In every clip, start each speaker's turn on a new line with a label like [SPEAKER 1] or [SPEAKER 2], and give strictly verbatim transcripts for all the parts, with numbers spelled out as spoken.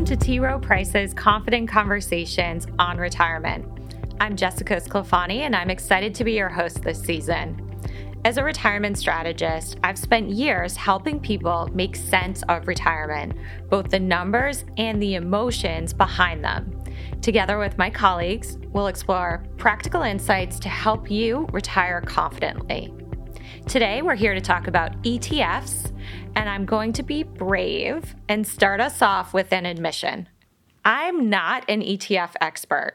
[SPEAKER 1] to T. Rowe Price's Confident Conversations on Retirement. I'm Jessica Sclafani, and I'm excited to be your host this season. As a retirement strategist, I've spent years helping people make sense of retirement, both the numbers and the emotions behind them. Together with my colleagues, we'll explore practical insights to help you retire confidently. Today, we're here to talk about E T Fs, and I'm going to be brave and start us off with an admission. I'm not an E T F expert.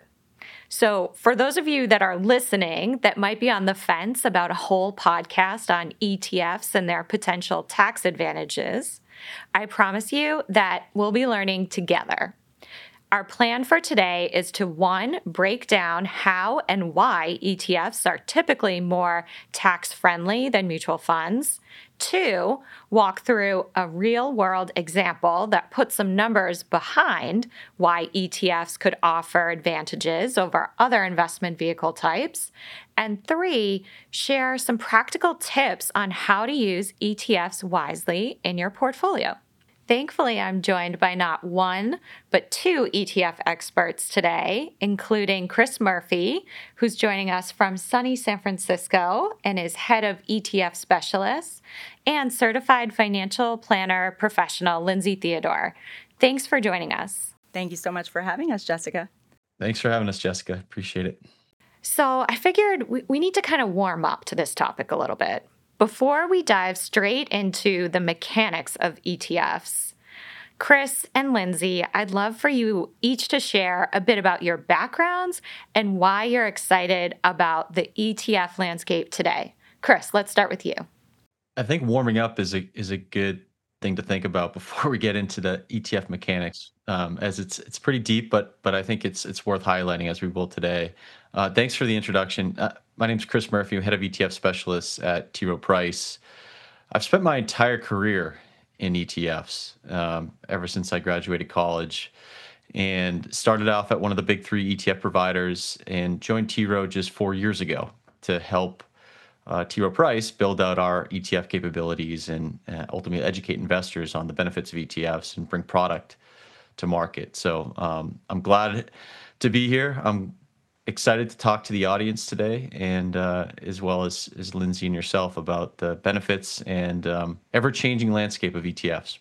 [SPEAKER 1] So for those of you that are listening that might be on the fence about a whole podcast on E T Fs and their potential tax advantages, I promise you that we'll be learning together. Our plan for today is to, one, break down how and why E T Fs are typically more tax-friendly than mutual funds. Two, walk through a real-world example that puts some numbers behind why E T Fs could offer advantages over other investment vehicle types. And three, share some practical tips on how to use E T Fs wisely in your portfolio. Thankfully, I'm joined by not one, but two E T F experts today, including Chris Murphy, who's joining us from sunny San Francisco and is head of E T F specialists, and certified financial planner professional Lindsay Theodore. Thanks for joining us.
[SPEAKER 2] Thank you so much for having us, Jessica.
[SPEAKER 3] Thanks for having us, Jessica. Appreciate it.
[SPEAKER 1] So I figured we, we need to kind of warm up to this topic a little bit. Before we dive straight into the mechanics of E T Fs, Chris and Lindsay, I'd love for you each to share a bit about your backgrounds and why you're excited about the E T F landscape today. Chris, let's start with you.
[SPEAKER 3] I think warming up is a is a good thing to think about before we get into the E T F mechanics, um, as it's it's pretty deep, but but I think it's it's worth highlighting as we will today. Uh, thanks for the introduction. Uh, my name is Chris Murphy. I'm head of E T F specialists at T. Rowe Price. I've spent my entire career in E T Fs um, ever since I graduated college, and started off at one of the big three E T F providers and joined T. Rowe just four years ago to help uh, T. Rowe Price build out our E T F capabilities and uh, ultimately educate investors on the benefits of E T Fs and bring product to market. So um, I'm glad to be here. I'm excited to talk to the audience today, and uh, as well as, as Lindsay and yourself about the benefits and um, ever-changing landscape of E T Fs.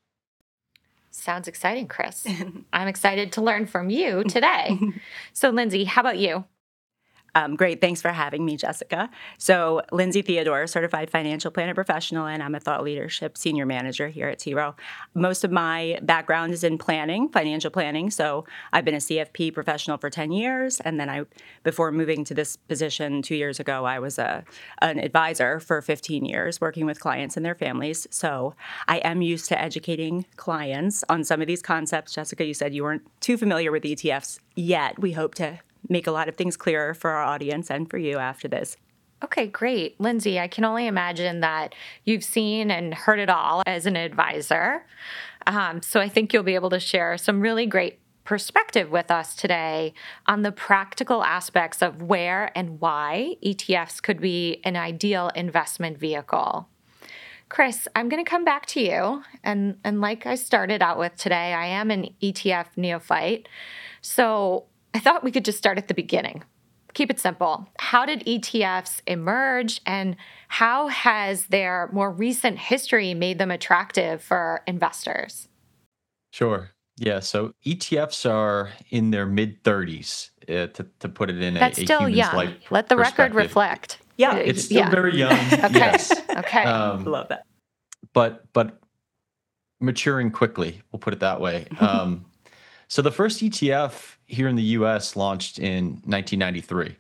[SPEAKER 1] Sounds exciting, Chris. I'm excited to learn from you today. So Lindsay, how about you?
[SPEAKER 2] Um, great. Thanks for having me, Jessica. So Lindsay Theodore, certified financial planner professional, and I'm a thought leadership senior manager here at T. Rowe. Most of my background is in planning, financial planning. So I've been a C F P professional for ten years. And then I, before moving to this position two years ago, I was a an advisor for fifteen years, working with clients and their families. So I am used to educating clients on some of these concepts. Jessica, you said you weren't too familiar with E T Fs yet. We hope to make a lot of things clearer for our audience and for you after this.
[SPEAKER 1] Okay, great. Lindsay, I can only imagine that you've seen and heard it all as an advisor. Um, so I think you'll be able to share some really great perspective with us today on the practical aspects of where and why E T Fs could be an ideal investment vehicle. Chris, I'm going to come back to you. And, and like I started out with today, I am an E T F neophyte. So I thought we could just start at the beginning. Keep it simple. How did E T Fs emerge, and how has their more recent history made them attractive for investors?
[SPEAKER 3] Sure. Yeah. So E T Fs are in their mid thirties, uh, to, to put it in
[SPEAKER 1] That's
[SPEAKER 3] a, a
[SPEAKER 1] still
[SPEAKER 3] human's
[SPEAKER 1] young.
[SPEAKER 3] life
[SPEAKER 1] Let the record
[SPEAKER 3] perspective.
[SPEAKER 1] reflect.
[SPEAKER 2] Yeah.
[SPEAKER 3] It's still
[SPEAKER 1] Yeah.
[SPEAKER 3] very young.
[SPEAKER 1] Okay.
[SPEAKER 3] Yes.
[SPEAKER 1] Okay.
[SPEAKER 3] Um,
[SPEAKER 2] Love that.
[SPEAKER 3] but but maturing quickly, we'll put it that way. Um, so the first E T F here in the U S launched in nineteen ninety-three.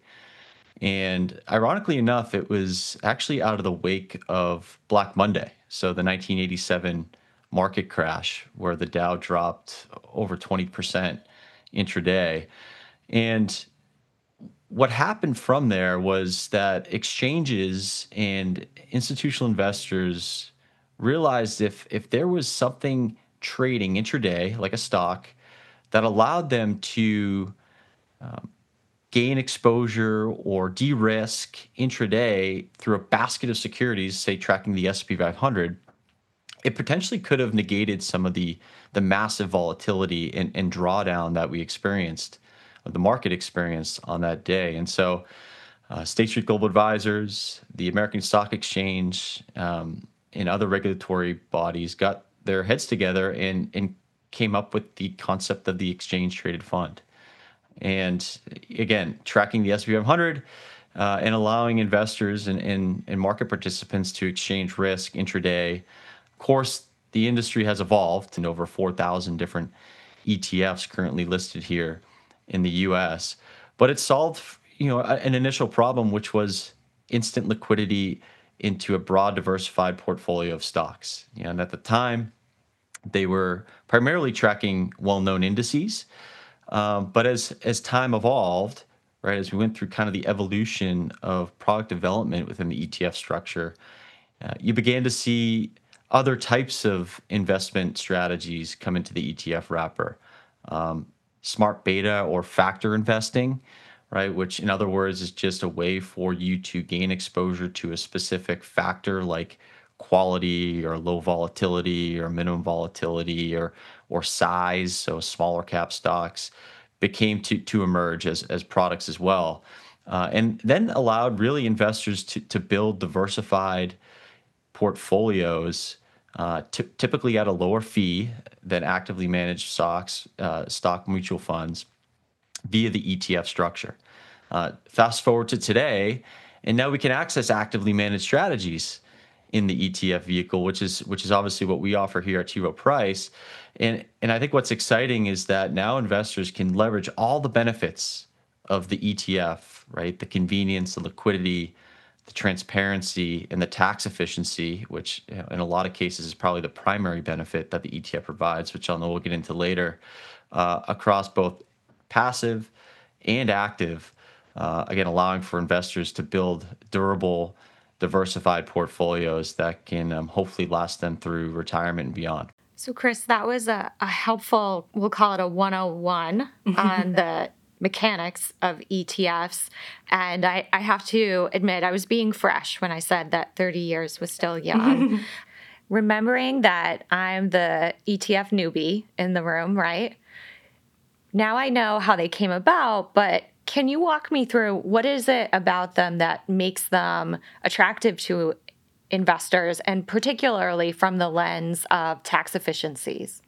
[SPEAKER 3] And ironically enough, it was actually out of the wake of Black Monday. So the nineteen eighty-seven market crash where the Dow dropped over twenty percent intraday. And what happened from there was that exchanges and institutional investors realized if if there was something trading intraday, like a stock, that allowed them to um, gain exposure or de-risk intraday through a basket of securities, say tracking the S and P five hundred, it potentially could have negated some of the the massive volatility and, and drawdown that we experienced, uh, the market experienced on that day. And so uh, State Street Global Advisors, the American Stock Exchange, um, and other regulatory bodies got their heads together and, and came up with the concept of the exchange traded fund. And again, tracking the S and P five hundred uh, and allowing investors and, and, and market participants to exchange risk intraday. Of course, the industry has evolved in over four thousand different E T Fs currently listed here in the U S, but it solved, you know, an initial problem, which was instant liquidity into a broad, diversified portfolio of stocks. You know, and at the time, they were primarily tracking well-known indices, um, but as as time evolved, right, as we went through kind of the evolution of product development within the E T F structure, uh, you began to see other types of investment strategies come into the E T F wrapper. Um, smart beta or factor investing, right? Which in other words is just a way for you to gain exposure to a specific factor like quality or low volatility or minimum volatility or or size, so smaller cap stocks became to to emerge as as products as well. Uh, and then allowed really investors to to build diversified portfolios, uh, t- typically at a lower fee than actively managed stocks, uh, stock mutual funds, via the E T F structure. Uh, fast forward to today, and now we can access actively managed strategies in the E T F vehicle, which is which is obviously what we offer here at T. Rowe Price. And and I think what's exciting is that now investors can leverage all the benefits of the E T F, right? The convenience, the liquidity, the transparency, and the tax efficiency, which, you know, in a lot of cases is probably the primary benefit that the E T F provides, which I know we'll get into later, uh, across both passive and active, uh, again, allowing for investors to build durable, diversified portfolios that can um, hopefully last them through retirement and beyond.
[SPEAKER 1] So, Chris, that was a, a helpful, we'll call it a one oh one on the mechanics of E T Fs. And I, I have to admit, I was being fresh when I said that thirty years was still young. Remembering that I'm the E T F newbie in the room, right? Now I know how they came about, but can you walk me through what is it about them that makes them attractive to investors, and particularly from the lens of tax efficiencies?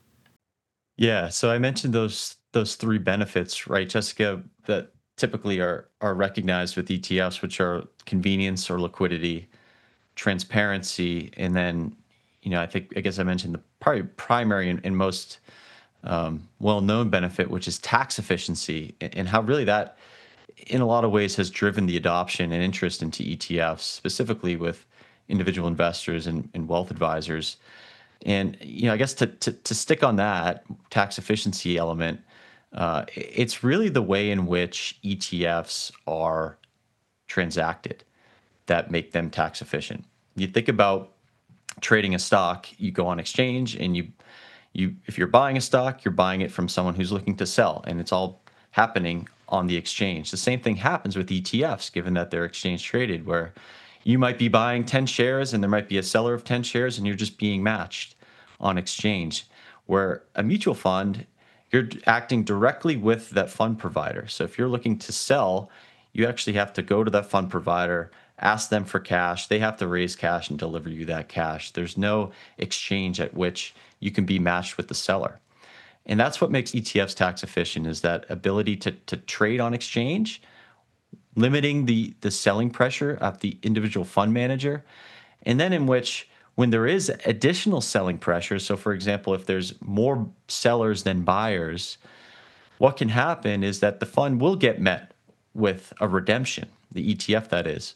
[SPEAKER 3] Yeah, so I mentioned those those three benefits, right, Jessica, that typically are are recognized with E T Fs, which are convenience or liquidity, transparency, and then, you know, I think I guess I mentioned the probably primary and, and most um, well-known benefit, which is tax efficiency, and, and how really that, in a lot of ways, has driven the adoption and interest into E T Fs, specifically with individual investors and, and wealth advisors. And, you know, I guess to, to, to stick on that tax efficiency element, uh, it's really the way in which E T Fs are transacted that make them tax efficient. You think about trading a stock, you go on exchange and you, you if you're buying a stock, you're buying it from someone who's looking to sell, and it's all happening on the exchange. The same thing happens with E T Fs, given that they're exchange traded, where you might be buying ten shares and there might be a seller of ten shares and you're just being matched on exchange. Where a mutual fund, you're acting directly with that fund provider. So if you're looking to sell, you actually have to go to that fund provider, ask them for cash. They have to raise cash and deliver you that cash. There's no exchange at which you can be matched with the seller. And that's what makes E T Fs tax efficient, is that ability to, to trade on exchange, limiting the, the selling pressure of the individual fund manager, and then in which when there is additional selling pressure, so for example, if there's more sellers than buyers, what can happen is that the fund will get met with a redemption, the E T F that is.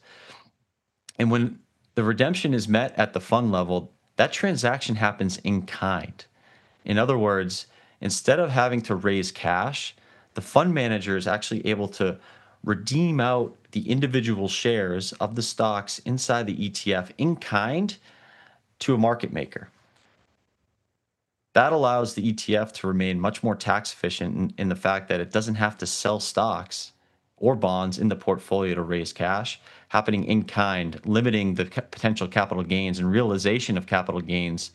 [SPEAKER 3] And when the redemption is met at the fund level, that transaction happens in kind. In other words, instead of having to raise cash, the fund manager is actually able to redeem out the individual shares of the stocks inside the E T F in kind to a market maker. That allows the E T F to remain much more tax efficient in, in the fact that it doesn't have to sell stocks or bonds in the portfolio to raise cash, happening in kind, limiting the ca- potential capital gains and realization of capital gains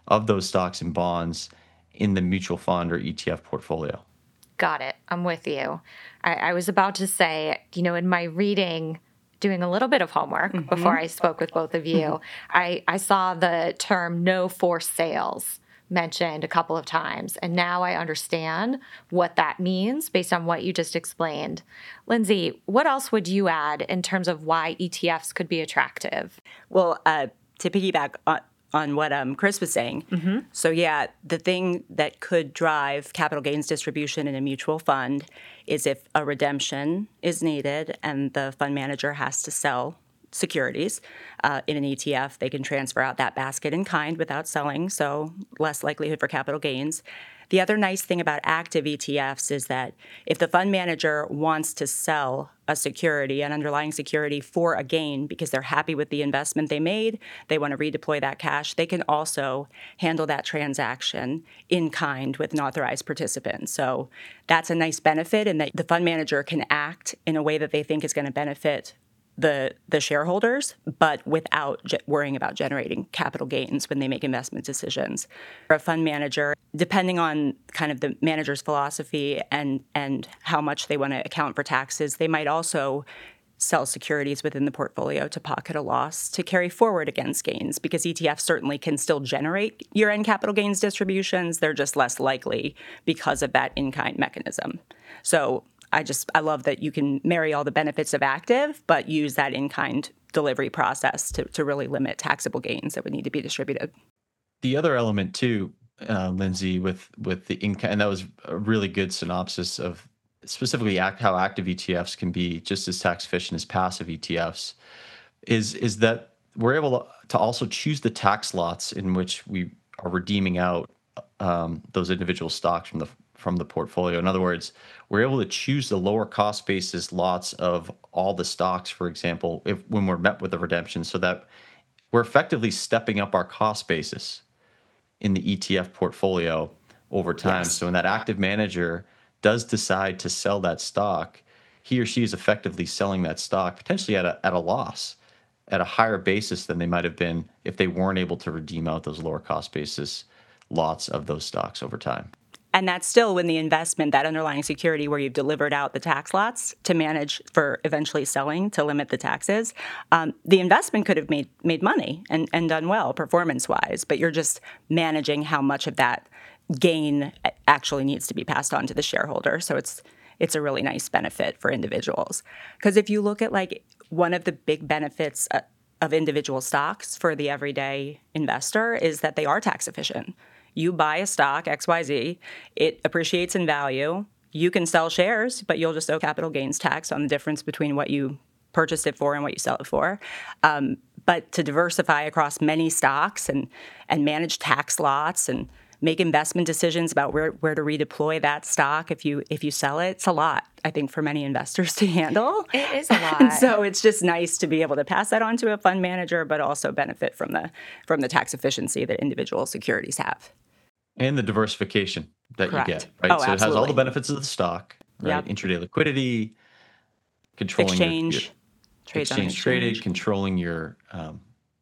[SPEAKER 3] of those stocks and bonds in the mutual fund or E T F portfolio.
[SPEAKER 1] Got it. I'm with you. I, I was about to say, you know, in my reading, doing a little bit of homework mm-hmm. before I spoke with both of you, mm-hmm. I, I saw the term no forced sales mentioned a couple of times. And now I understand what that means based on what you just explained. Lindsay, what else would you add in terms of why E T Fs could be attractive?
[SPEAKER 2] Well, uh, to piggyback on, on what um, Chris was saying, mm-hmm. so yeah, the thing that could drive capital gains distribution in a mutual fund is if a redemption is needed and the fund manager has to sell securities. Uh, in an E T F, they can transfer out that basket in kind without selling, so less likelihood for capital gains. The other nice thing about active E T Fs is that if the fund manager wants to sell a security, an underlying security, for a gain because they're happy with the investment they made, they want to redeploy that cash, they can also handle that transaction in kind with an authorized participant. So that's a nice benefit in that the fund manager can act in a way that they think is going to benefit the the shareholders, but without ge- worrying about generating capital gains when they make investment decisions. For a fund manager, depending on kind of the manager's philosophy and and how much they want to account for taxes, they might also sell securities within the portfolio to pocket a loss to carry forward against gains, because E T Fs certainly can still generate year-end capital gains distributions. They're just less likely because of that in-kind mechanism. So I just, I love that you can marry all the benefits of active, but use that in-kind delivery process to, to really limit taxable gains that would need to be distributed.
[SPEAKER 3] The other element too, uh, Lindsay, with, with the in-kind, and that was a really good synopsis of specifically act, how active E T Fs can be just as tax efficient as passive E T Fs, is, is that we're able to also choose the tax lots in which we are redeeming out um, those individual stocks from the from the portfolio. In other words, we're able to choose the lower cost basis lots of all the stocks, for example, if when we're met with a redemption, so that we're effectively stepping up our cost basis in the E T F portfolio over time. Yes. So when that active manager does decide to sell that stock, he or she is effectively selling that stock potentially at a, at a loss, at a higher basis than they might have been if they weren't able to redeem out those lower cost basis lots of those stocks over time.
[SPEAKER 2] And that's still when the investment, that underlying security where you've delivered out the tax lots to manage for eventually selling to limit the taxes, um, the investment could have made made money and, and done well performance-wise, but you're just managing how much of that gain actually needs to be passed on to the shareholder. So it's it's a really nice benefit for individuals. Because if you look at like one of the big benefits uh, of individual stocks for the everyday investor is that they are tax efficient. You buy a stock, X Y Z, it appreciates in value. You can sell shares, but you'll just owe capital gains tax on the difference between what you purchased it for and what you sell it for. Um, but to diversify across many stocks and and manage tax lots and make investment decisions about where, where to redeploy that stock if you if you sell it, it's a lot, I think, for many investors to handle.
[SPEAKER 1] It is a lot.
[SPEAKER 2] And so it's just nice to be able to pass that on to a fund manager, but also benefit from the from the tax efficiency that individual securities have.
[SPEAKER 3] And the diversification that
[SPEAKER 2] Correct.
[SPEAKER 3] you get, right?
[SPEAKER 2] Oh,
[SPEAKER 3] so
[SPEAKER 2] absolutely.
[SPEAKER 3] It has all the benefits of the stock, right? Yep. Intraday liquidity, controlling
[SPEAKER 2] exchange,
[SPEAKER 3] your, your
[SPEAKER 2] trades
[SPEAKER 3] exchange,
[SPEAKER 2] exchange
[SPEAKER 3] traded, controlling your um,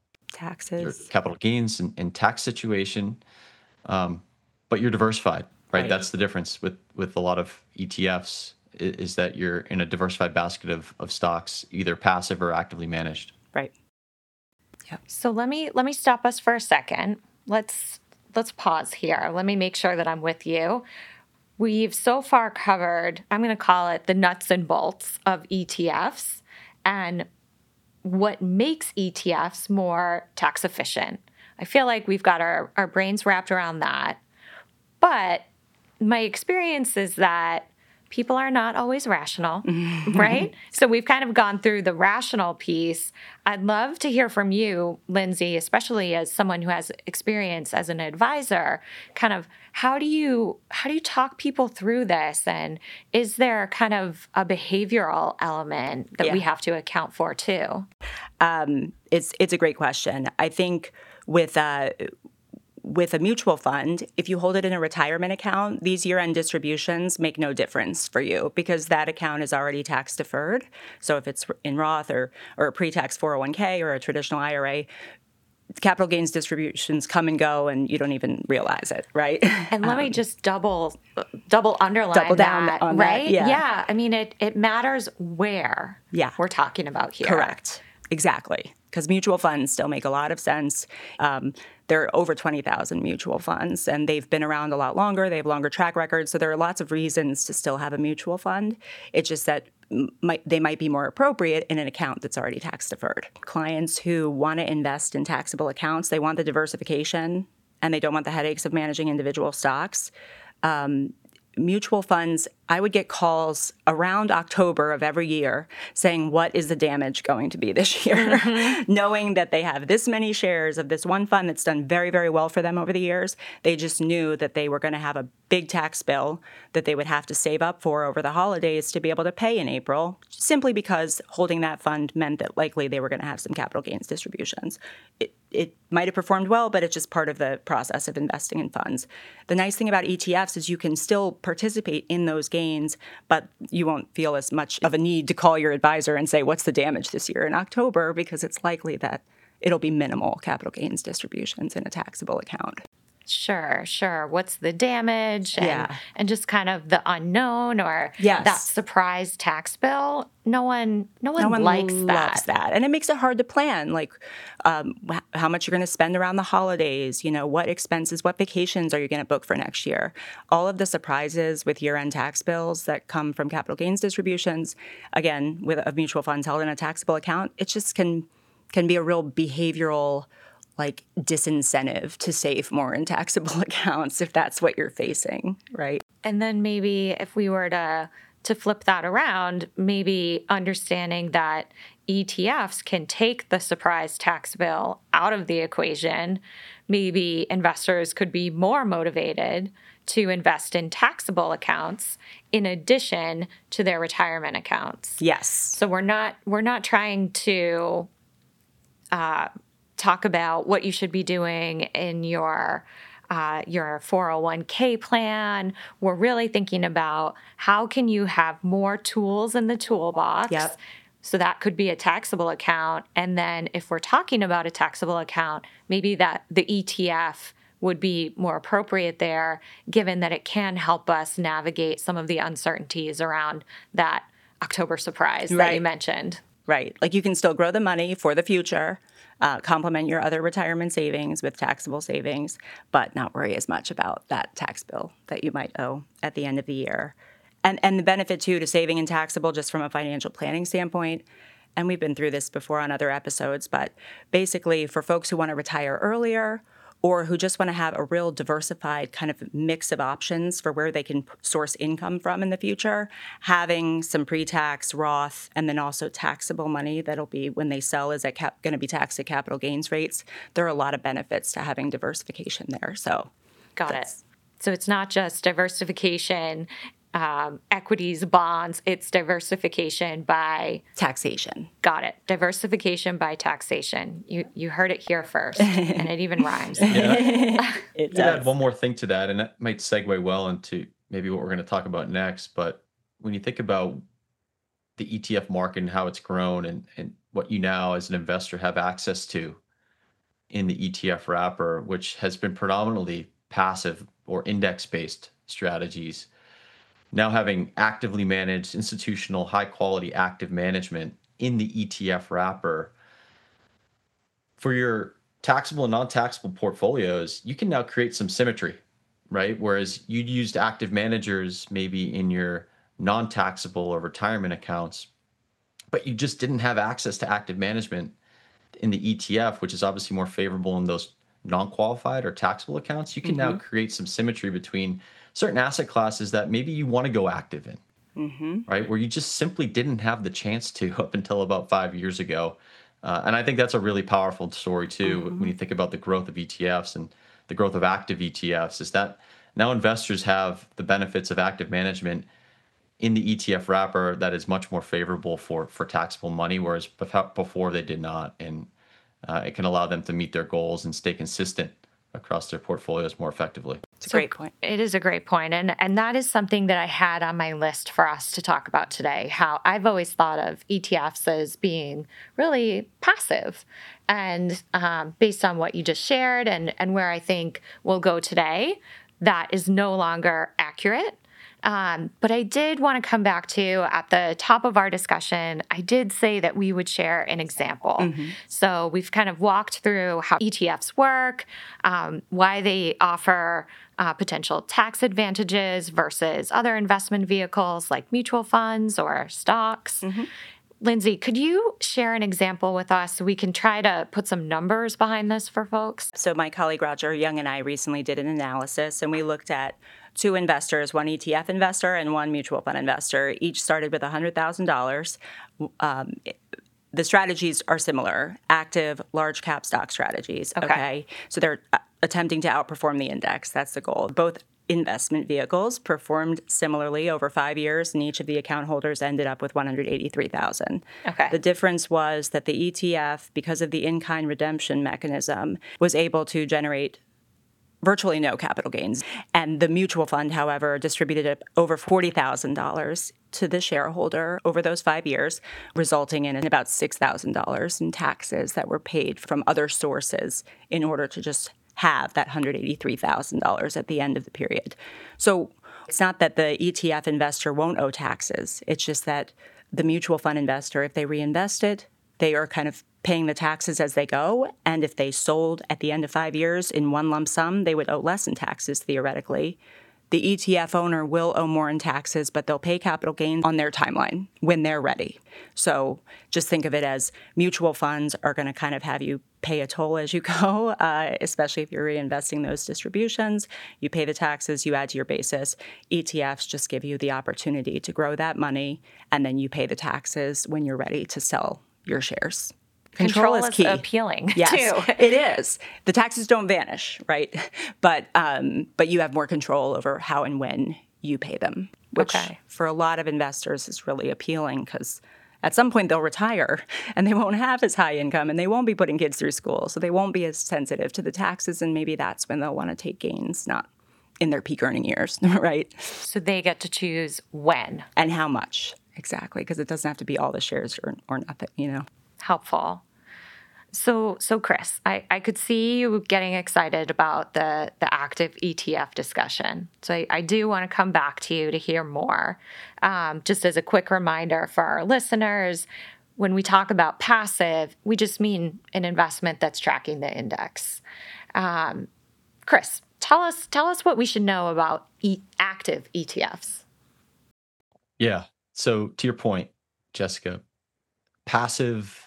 [SPEAKER 2] taxes,
[SPEAKER 3] your capital gains and, and tax situation. Um, but you're diversified, right?
[SPEAKER 2] right?
[SPEAKER 3] That's the difference with with a lot of E T Fs is, is that you're in a diversified basket of of stocks, either passive or actively managed.
[SPEAKER 2] Right.
[SPEAKER 1] Yeah. So let me let me stop us for a second. Let's let's pause here. Let me make sure that I'm with you. We've so far covered, I'm going to call it the nuts and bolts of E T Fs and what makes E T Fs more tax efficient. I feel like we've got our, our brains wrapped around that. But my experience is that people are not always rational, right? So we've kind of gone through the rational piece. I'd love to hear from you, Lindsay, especially as someone who has experience as an advisor, kind of how do you how do you talk people through this? And is there kind of a behavioral element that
[SPEAKER 2] yeah.
[SPEAKER 1] we have to account for too?
[SPEAKER 2] Um, it's it's a great question. I think with uh, With a mutual fund, if you hold it in a retirement account, these year-end distributions make no difference for you because that account is already tax deferred. So if it's in Roth or, or a pre-tax four oh one k or a traditional I R A, capital gains distributions come and go and you don't even realize it, right?
[SPEAKER 1] And let um, me just double double underline
[SPEAKER 2] double down
[SPEAKER 1] that,
[SPEAKER 2] on
[SPEAKER 1] right?
[SPEAKER 2] That, yeah.
[SPEAKER 1] yeah. I mean, it, it matters where
[SPEAKER 2] yeah.
[SPEAKER 1] we're talking about here.
[SPEAKER 2] Correct. Exactly. Because mutual funds still make a lot of sense. Um, there are over twenty thousand mutual funds, and they've been around a lot longer. They have longer track records. So there are lots of reasons to still have a mutual fund. It's just that might, they might be more appropriate in an account that's already tax deferred. Clients who want to invest in taxable accounts, they want the diversification, and they don't want the headaches of managing individual stocks. Um, mutual funds, I would get calls around October of every year saying, what is the damage going to be this year? Mm-hmm. Knowing that they have this many shares of this one fund that's done very, very well for them over the years. They just knew that they were going to have a big tax bill that they would have to save up for over the holidays to be able to pay in April, simply because holding that fund meant that likely they were going to have some capital gains distributions. It, it might have performed well, but it's just part of the process of investing in funds. The nice thing about E T Fs is you can still participate in those gains, but you won't feel as much of a need to call your advisor and say, what's the damage this year in October? Because it's likely that it'll be minimal capital gains distributions in a taxable account.
[SPEAKER 1] Sure, sure. What's the damage? And,
[SPEAKER 2] yeah.
[SPEAKER 1] and just kind of the unknown or
[SPEAKER 2] yes.
[SPEAKER 1] that surprise tax bill. No one, no one,
[SPEAKER 2] no one
[SPEAKER 1] likes
[SPEAKER 2] loves
[SPEAKER 1] that.
[SPEAKER 2] that. And it makes it hard to plan, like um, how much you're going to spend around the holidays, you know, what expenses, what vacations are you going to book for next year? All of the surprises with year-end tax bills that come from capital gains distributions, again, with a mutual funds held in a taxable account, it just can can be a real behavioral like disincentive to save more in taxable accounts if that's what you're facing, right?
[SPEAKER 1] And then maybe if we were to to flip that around, maybe understanding that E T Fs can take the surprise tax bill out of the equation, maybe investors could be more motivated to invest in taxable accounts in addition to their retirement accounts.
[SPEAKER 2] Yes.
[SPEAKER 1] So we're not we're not trying to uh, talk about what you should be doing in your uh, your four oh one k plan. We're really thinking about how can you have more tools in the toolbox.
[SPEAKER 2] Yep.
[SPEAKER 1] So that could be a taxable account. And then if we're talking about a taxable account, maybe that the E T F would be more appropriate there, given that it can help us navigate some of the uncertainties around that October surprise
[SPEAKER 2] right.
[SPEAKER 1] that you mentioned.
[SPEAKER 2] Right. Like you can still grow the money for the future, uh, complement your other retirement savings with taxable savings, but not worry as much about that tax bill that you might owe at the end of the year. And and the benefit, too, to saving in taxable just from a financial planning standpoint, and we've been through this before on other episodes, but basically for folks who want to retire earlier or who just want to have a real diversified kind of mix of options for where they can source income from in the future, having some pre-tax Roth and then also taxable money that'll be when they sell is cap- going to be taxed at capital gains rates. There are a lot of benefits to having diversification there. So,
[SPEAKER 1] got it. So it's not just diversification, um, equities, bonds. It's diversification by
[SPEAKER 2] taxation.
[SPEAKER 1] Got it. Diversification by taxation. You you heard it here first, and it even rhymes.
[SPEAKER 3] Yeah.
[SPEAKER 2] It
[SPEAKER 3] does.
[SPEAKER 2] does.
[SPEAKER 3] Add one more thing to that, and that might segue well into maybe what we're going to talk about next. But when you think about the E T F market and how it's grown, and and what you now as an investor have access to in the E T F wrapper, which has been predominantly passive or index-based strategies. Now having actively managed institutional high-quality active management in the E T F wrapper, for your taxable and non-taxable portfolios, you can now create some symmetry, right? Whereas you used active managers maybe in your non-taxable or retirement accounts, but you just didn't have access to active management in the E T F, which is obviously more favorable in those non-qualified or taxable accounts. You can mm-hmm. now create some symmetry between certain asset classes that maybe you want to go active in, mm-hmm. right? Where you just simply didn't have the chance to up until about five years ago. Uh, and I think that's a really powerful story too, mm-hmm. when you think about the growth of E T Fs and the growth of active E T Fs, is that now investors have the benefits of active management in the E T F wrapper that is much more favorable for, for taxable money, whereas before they did not. And uh, it can allow them to meet their goals and stay consistent across their portfolios more effectively.
[SPEAKER 2] It's a
[SPEAKER 1] So
[SPEAKER 2] great point.
[SPEAKER 1] It is a great point. And, and that is something that I had on my list for us to talk about today. How I've always thought of E T Fs as being really passive. And um, based on what you just shared and, and where I think we'll go today, that is no longer accurate. Um, but I did want to come back to at the top of our discussion, I did say that we would share an example. Mm-hmm. So we've kind of walked through how E T Fs work, um, why they offer uh, potential tax advantages versus other investment vehicles like mutual funds or stocks. Mm-hmm. Lindsay, could you share an example with us so we can try to put some numbers behind this for folks?
[SPEAKER 2] So my colleague Roger Young and I recently did an analysis, and we looked at two investors, one E T F investor and one mutual fund investor. Each started with one hundred thousand dollars. Um, the strategies are similar, active, large cap stock strategies. Okay. okay? So they're attempting to outperform the index. That's the goal. Both investment vehicles performed similarly over five years, and each of the account holders ended up with one hundred eighty-three thousand dollars.
[SPEAKER 1] Okay.
[SPEAKER 2] The difference was that the E T F, because of the in-kind redemption mechanism, was able to generate virtually no capital gains. And the mutual fund, however, distributed over forty thousand dollars to the shareholder over those five years, resulting in about six thousand dollars in taxes that were paid from other sources in order to just have that one hundred eighty-three thousand dollars at the end of the period. So it's not that the E T F investor won't owe taxes. It's just that the mutual fund investor, if they reinvest it, they are kind of paying the taxes as they go. And if they sold at the end of five years in one lump sum, they would owe less in taxes theoretically. The E T F owner will owe more in taxes, but they'll pay capital gains on their timeline when they're ready. So just think of it as mutual funds are going to kind of have you pay a toll as you go, uh, especially if you're reinvesting those distributions. You pay the taxes, you add to your basis. E T Fs just give you the opportunity to grow that money, and then you pay the taxes when you're ready to sell your shares.
[SPEAKER 1] Control, Control is key. Appealing,
[SPEAKER 2] yes,
[SPEAKER 1] too.
[SPEAKER 2] It is. The taxes don't vanish, right? But um, but you have more control over how and when you pay them, which
[SPEAKER 1] okay.
[SPEAKER 2] for a lot of investors is really appealing because at some point they'll retire and they won't have as high income and they won't be putting kids through school, so they won't be as sensitive to the taxes, and maybe that's when they'll want to take gains, not in their peak earning years, right?
[SPEAKER 1] So they get to choose when.
[SPEAKER 2] And how much, exactly, because it doesn't have to be all the shares or, or nothing, you know?
[SPEAKER 1] Helpful. So, so Chris, I, I could see you getting excited about the, the active E T F discussion. So I, I do want to come back to you to hear more. Um, just as a quick reminder for our listeners, when we talk about passive, we just mean an investment that's tracking the index. Um, Chris, tell us tell us what we should know about e- active E T Fs.
[SPEAKER 3] Yeah. So to your point, Jessica, passive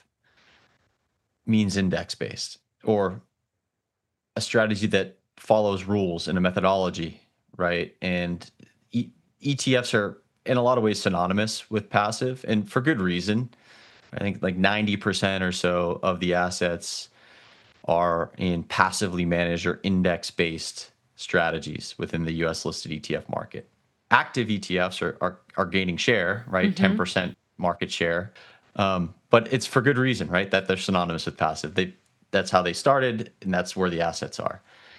[SPEAKER 3] means index-based, or a strategy that follows rules and a methodology, right? And e- ETFs are in a lot of ways synonymous with passive, and for good reason. I think like ninety percent or so of the assets are in passively managed or index-based strategies within the U S listed E T F market. Active E T Fs are are, are gaining share, right? Mm-hmm. ten percent market share. Um, but it's for good reason, right? That they're synonymous with passive. They that's how they started, and that's where the assets are.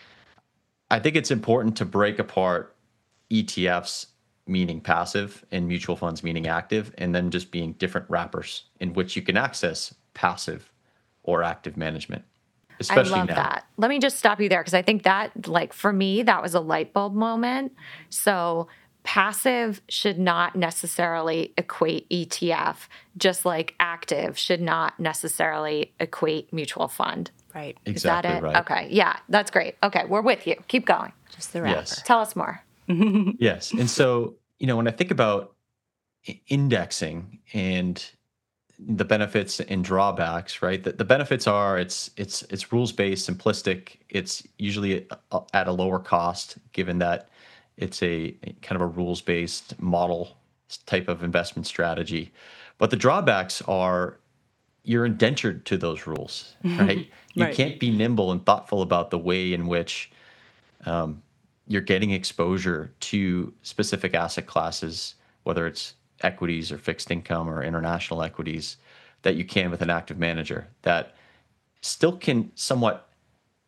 [SPEAKER 3] I think it's important to break apart E T Fs meaning passive and mutual funds meaning active, and then just being different wrappers in which you can access passive or active management. Especially
[SPEAKER 1] I love
[SPEAKER 3] now.
[SPEAKER 1] that. Let me just stop you there because I think that, like, for me, that was a light bulb moment. So passive should not necessarily equate E T F, just like active should not necessarily equate mutual fund.
[SPEAKER 2] Right.
[SPEAKER 1] Is
[SPEAKER 3] Exactly
[SPEAKER 1] that it?
[SPEAKER 3] right.
[SPEAKER 1] Okay. Yeah, that's great. Okay, we're with you. Keep going.
[SPEAKER 2] Just the wrapper.
[SPEAKER 3] Yes.
[SPEAKER 1] Tell us more.
[SPEAKER 3] Yes. And so, you know, when I think about i- indexing and the benefits and drawbacks, right? The, the benefits are it's it's it's rules-based, simplistic. It's usually a- at a lower cost, given that it's a kind of a rules-based model type of investment strategy. But the drawbacks are you're indentured to those rules, right? You
[SPEAKER 2] Right.
[SPEAKER 3] can't be nimble and thoughtful about the way in which um, you're getting exposure to specific asset classes, whether it's equities or fixed income or international equities, that you can with an active manager that still can somewhat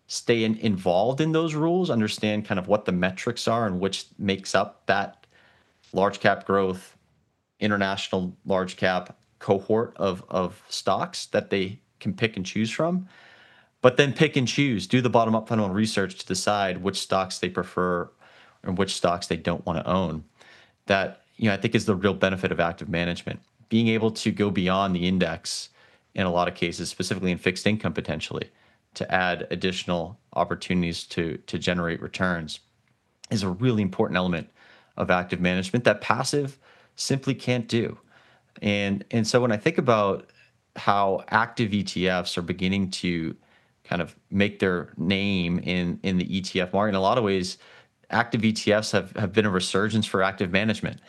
[SPEAKER 3] stay in, involved in those rules, understand kind of what the metrics are and which makes up that large cap growth, international large cap cohort of, of stocks that they can pick and choose from, but then pick and choose, do the bottom up fundamental research to decide which stocks they prefer and which stocks they don't want to own. That, you know, I think is the real benefit of active management. Being able to go beyond the index in a lot of cases, specifically in fixed income potentially, to add additional opportunities to, to generate returns is a really important element of active management that passive simply can't do. And, and so when I think about how active E T Fs are beginning to kind of make their name in, in the E T F market, in a lot of ways, active E T Fs have, have been a resurgence for active management.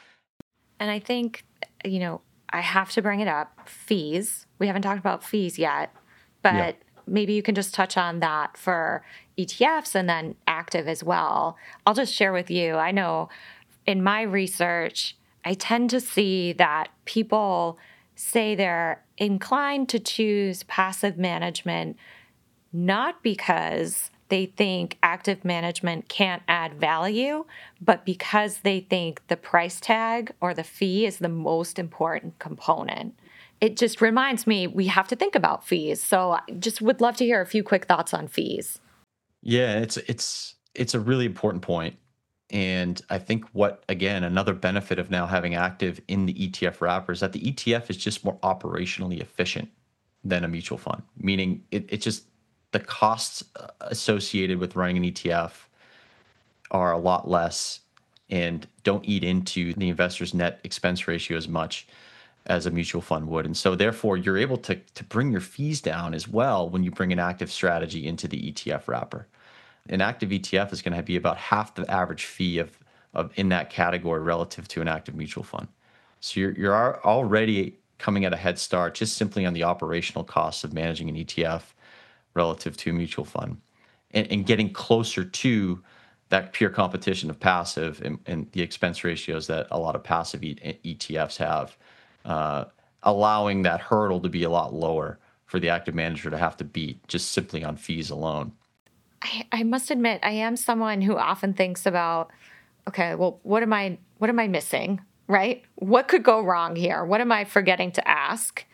[SPEAKER 1] And I think, you know, I have to bring it up, fees. We haven't talked about fees yet, but yeah. Maybe you can just touch on that for E T Fs and then active as well. I'll just share with you, I know in my research, I tend to see that people say they're inclined to choose passive management not because they think active management can't add value, but because they think the price tag or the fee is the most important component. It just reminds me we have to think about fees. So I just would love to hear a few quick thoughts on fees.
[SPEAKER 3] Yeah, it's it's it's a really important point. And I think what, again, another benefit of now having active in the E T F wrapper is that the E T F is just more operationally efficient than a mutual fund, meaning it, it just, the costs associated with running an E T F are a lot less and don't eat into the investor's net expense ratio as much as a mutual fund would. And so therefore, you're able to, to bring your fees down as well when you bring an active strategy into the E T F wrapper. An active E T F is going to be about half the average fee of, of in that category relative to an active mutual fund. So you're, you're already coming at a head start just simply on the operational costs of managing an E T F relative to a mutual fund, and, and getting closer to that pure competition of passive and, and the expense ratios that a lot of passive e- ETFs have, uh, allowing that hurdle to be a lot lower for the active manager to have to beat just simply on fees alone.
[SPEAKER 1] I, I must admit, I am someone who often thinks about, okay, well, what am I, what am I missing, right? What could go wrong here? What am I forgetting to ask?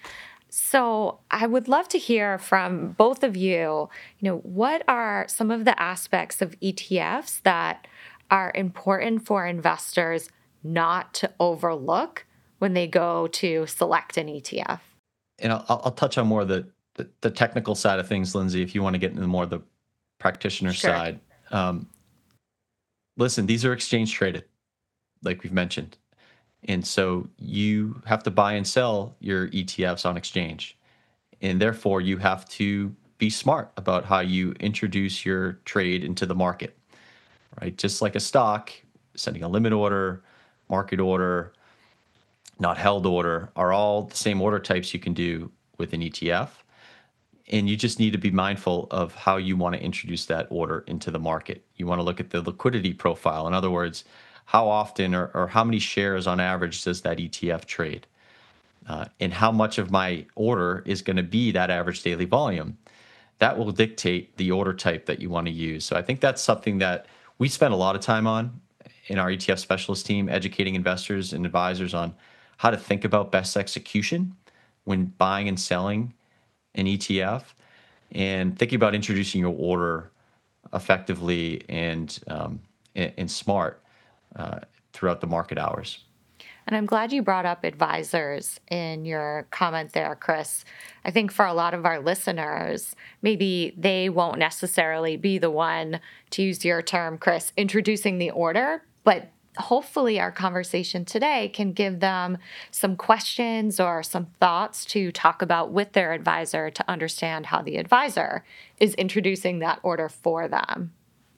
[SPEAKER 1] So I would love to hear from both of you, you know, what are some of the aspects of E T Fs that are important for investors not to overlook when they go to select an E T F?
[SPEAKER 3] And I'll, I'll touch on more of the, the, the technical side of things, Lindsay, if you want to get into more of the practitioner
[SPEAKER 1] Sure.
[SPEAKER 3] side. Um, listen, these are exchange traded, like we've mentioned. And so you have to buy and sell your E T Fs on exchange. And therefore, you have to be smart about how you introduce your trade into the market, right? Just like a stock, sending a limit order, market order, not held order are all the same order types you can do with an E T F. And you just need to be mindful of how you want to introduce that order into the market. You want to look at the liquidity profile. In other words, how often or, or how many shares on average does that E T F trade? Uh, and how much of my order is going to be that average daily volume? That will dictate the order type that you want to use. So I think that's something that we spend a lot of time on in our E T F specialist team, educating investors and advisors on how to think about best execution when buying and selling an E T F, and thinking about introducing your order effectively and um, and, and smart uh, throughout the market hours.
[SPEAKER 1] And I'm glad you brought up advisors in your comment there, Chris. I think for a lot of our listeners, maybe they won't necessarily be the one, to use your term, Chris, introducing the order, but hopefully our conversation today can give them some questions or some thoughts to talk about with their advisor to understand how the advisor is introducing that order for them.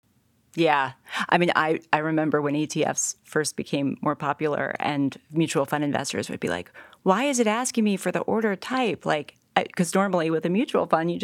[SPEAKER 2] Yeah. I mean, I, I remember when E T Fs first became more popular and mutual fund investors would be like, why is it asking me for the order type? Like, because normally with a mutual fund, you just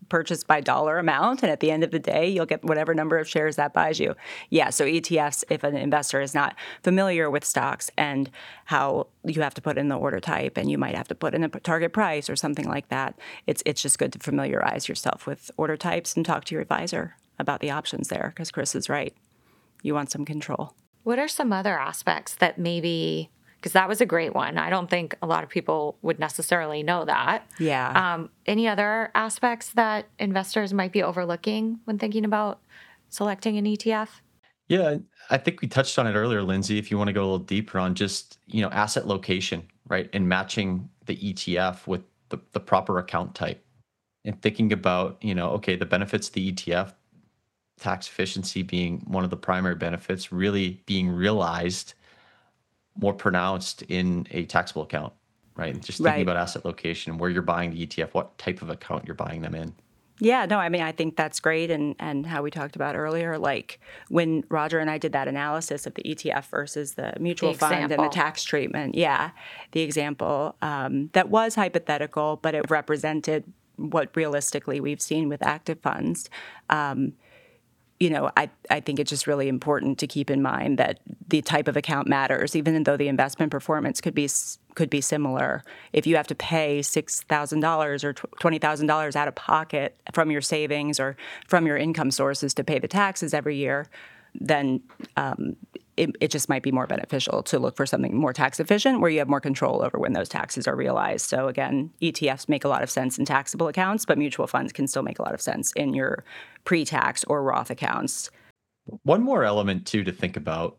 [SPEAKER 2] purchase by dollar amount, and at the end of the day, you'll get whatever number of shares that buys you. Yeah, so E T Fs, if an investor is not familiar with stocks and how you have to put in the order type and you might have to put in a target price or something like that, it's it's just good to familiarize yourself with order types and talk to your advisor about the options there, because Chris is right. You want some control.
[SPEAKER 1] What are some other aspects that maybe, because that was a great one. I don't think a lot of people would necessarily know that.
[SPEAKER 2] Yeah.
[SPEAKER 1] Um, any other aspects that investors might be overlooking when thinking about selecting an E T F?
[SPEAKER 3] Yeah, I think we touched on it earlier, Lindsay, if you want to go a little deeper on just, you know, asset location, right? And matching the E T F with the, the proper account type and thinking about, you know, okay, the benefits of the E T F, tax efficiency being one of the primary benefits, really being realized more pronounced in a taxable account, right? Just thinking
[SPEAKER 2] Right.
[SPEAKER 3] about asset location, where you're buying the E T F, what type of account you're buying them in.
[SPEAKER 2] Yeah, no, I mean, I think that's great. And, and how we talked about earlier, like when Roger and I did that analysis of the E T F versus the mutual
[SPEAKER 1] The
[SPEAKER 2] fund and the
[SPEAKER 1] example.
[SPEAKER 2] tax treatment, yeah, the example um, that was hypothetical, but it represented what realistically we've seen with active funds. Um, you know, I, I think it's just really important to keep in mind that the type of account matters, even though the investment performance could be s- could be similar. If you have to pay six thousand dollars or twenty thousand dollars out of pocket from your savings or from your income sources to pay the taxes every year, then um, it, it just might be more beneficial to look for something more tax efficient where you have more control over when those taxes are realized. So again, E T Fs make a lot of sense in taxable accounts, but mutual funds can still make a lot of sense in your pre-tax or Roth accounts.
[SPEAKER 3] One more element too to think about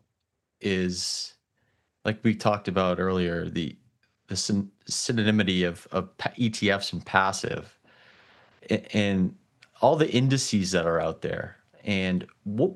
[SPEAKER 3] is, like we talked about earlier, the the syn- synonymity of, of pa- E T Fs and passive, a- and all the indices that are out there, and what,